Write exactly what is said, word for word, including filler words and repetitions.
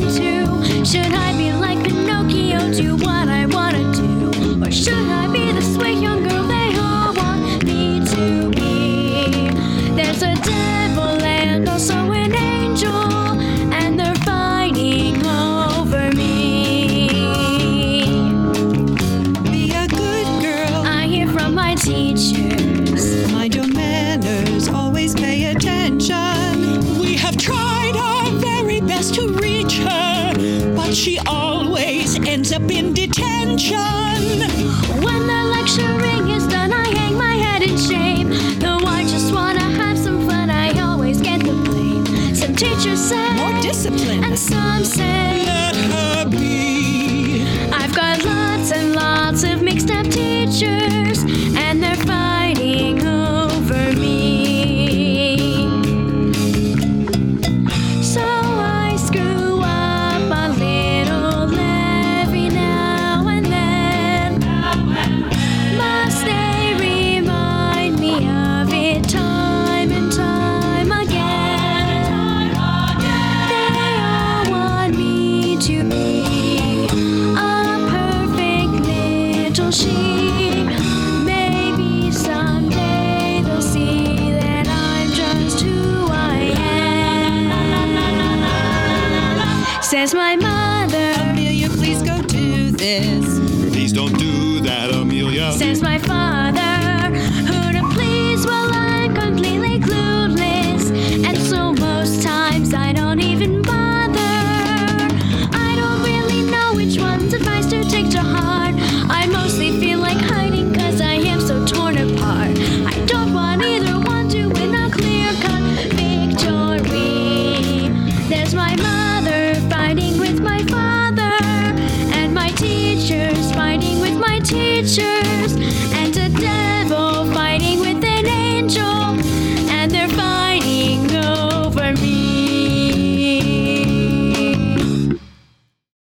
and two. Should I be like Pinocchio, do what I wanna do? Or should I be the sweet young girl they all want me to be? There's a devil and also an angel, and they're fighting over me. Be a good girl. I hear from my teachers. Mind your manners, always pay attention. We have tried our very best to reach her, but she always ends up in detention. When the lecturing is done, I hang my head in shame. Though I just wanna have some fun, I always get the blame. Some teachers say More discipline. and some say Let her be. I've got lots and lots of mixed up teachers, and they're fighting over me. So I screw up a little every now and then. Must they remind me of it time and time again? They all want me to be a perfect little sheep. Maybe someday they'll see that I'm just who I am. Says my mom.